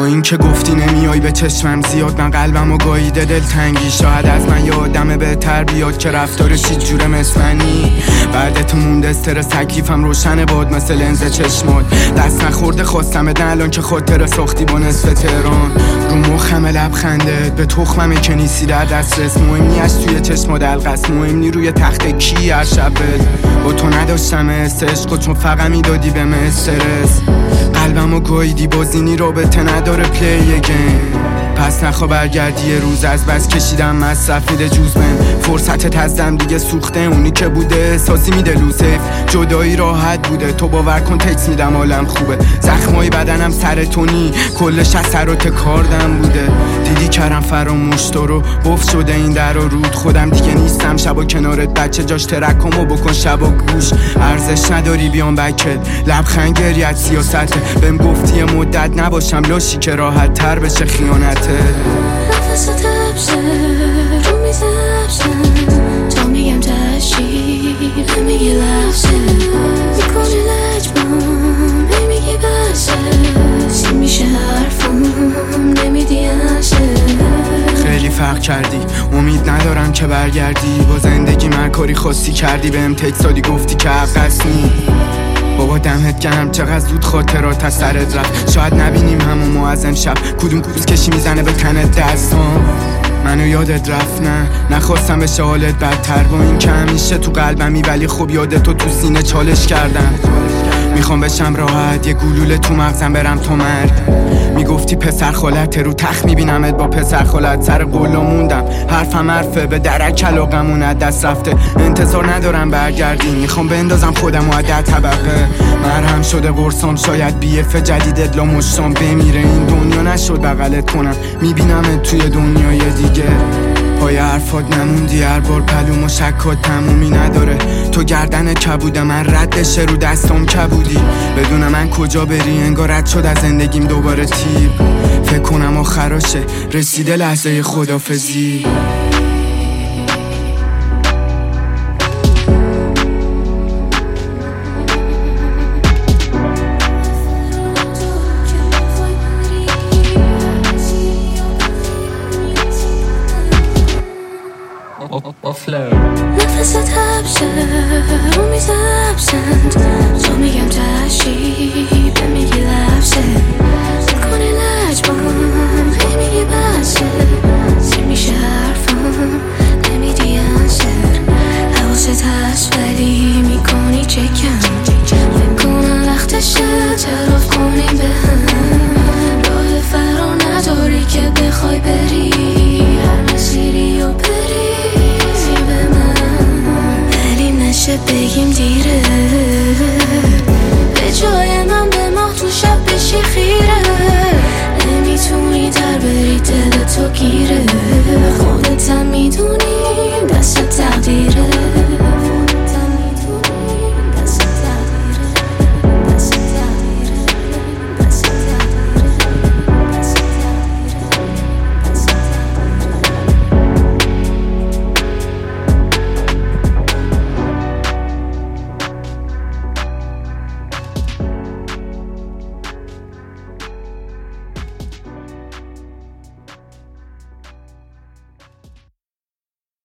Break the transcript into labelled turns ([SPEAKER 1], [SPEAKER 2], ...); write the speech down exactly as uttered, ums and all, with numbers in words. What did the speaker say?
[SPEAKER 1] این که گفتی نمیای به چشمم زیاد، من قلبمو گاییده دلتنگی. شاید از من یه آدم بهتر بیاد که رفتارش هیچ جوره مثل منی. بعد تو مونده استرس، تکلیفم روشنه باد مثل لنز چشمات. دست نخورده خواستم بدن الان که خاطر ساختی با نصف تهران. رو مخم لبخندت به تخممه که نیستی در دسترس. مهم نی از توی چشم دلقس، مهم نی روی تخت کی هر شب با تو نداشتم عشق، چون فقط میدادی به من استرس. قلبمو گاییدی بازینی رابطه نداره پلی گیم. پس نخوا برگردی یه روز، از بس کشیدم مصرف میده جوز من. فرصتت از دم دیگه سوخته، اونی که بوده احساسی میده لوسف. جدایی راحت بوده تو باور کن تکس میدم حالم خوبه. زخمای بدنم سرطونی کلش اثرات کاردم بوده. دیدی کردم فراموش تو رو بف شده این در و رود. خودم دیگه نیستم شبا کنارت بچه جاش ترکمو بکن شبا گوش. ارزش نداری بیام بکت لبخند گریت سیاسته. بهم گفتی مدت نباشم لاشی که راحت تر بشه خیانته.
[SPEAKER 2] نفس تبشه رو میزبشن تا میگم تشریف نمیگی لحشه. میکنی لجبام نمیگی بشه. چی میشه حرفم نمیدی هشه.
[SPEAKER 1] خیلی فرق کردی امید ندارم که برگردی. با زندگی من کاری خاصی کردی بهم تکسالی گفتی که عقصنی. بابا دمت گرم چقدر زود خاطرات از سرت رفت. شاید نبینیم همون از امشب کدوم کدوم کشی میزنه به تنت دستام. منو یادت رفت نه نخواستم بشه حالت بدتر. با این که همیشه تو قلبمی ولی خب یادتو تو سینه چالش کردم. میخوام بشم راحت یه گلوله تو مغزم برم تو مرد. میگفتی پسر خالته رو تخت میبینمت با پسر خالت. سر قولو موندم حرفم حرفه به درک علاقمون از دست رفته. انتظار ندارم برگردی میخوام بندازم خودم و عدد طبقه. مرهم شده قرصام شاید بیف جدیدت لا مشتام بمیره. این دنیا نشد بغلت کنم میبینمت توی دنیای دیگه. پای حرفات نموندی هر بار پلوم و شکات تمومی نداره. تو گردن کبوده من رد بشه رو دستام کبودی. بدون من کجا بری انگار رد شد از زندگیم دوباره تیر. فکر کنم آخراشه رسیده لحظه خدافزی.